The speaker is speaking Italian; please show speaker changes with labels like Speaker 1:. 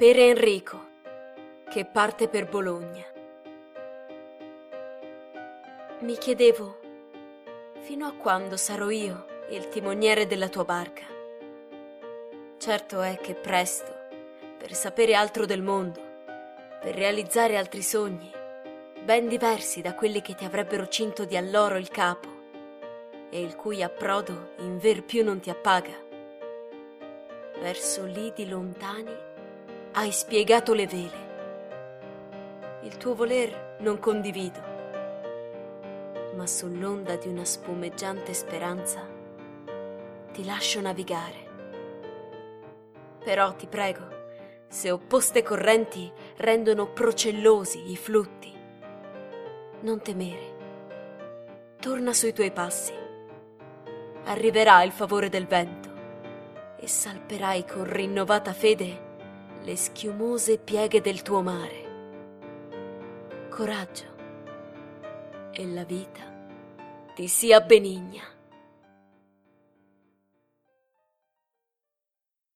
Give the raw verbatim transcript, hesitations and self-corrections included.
Speaker 1: Per Enrico, che parte per Bologna. Mi chiedevo, fino a quando sarò io il timoniere della tua barca? Certo è che presto, per sapere altro del mondo, per realizzare altri sogni, ben diversi da quelli che ti avrebbero cinto di alloro il capo e il cui approdo in ver più non ti appaga, verso lidi lontani hai spiegato le vele. Il tuo voler non condivido, ma sull'onda di una spumeggiante speranza ti lascio navigare. Però ti prego, se opposte correnti rendono procellosi i flutti, non temere, torna sui tuoi passi. Arriverà il favore del vento e salperai con rinnovata fede le schiumose pieghe del tuo mare. Coraggio, e la vita ti sia benigna.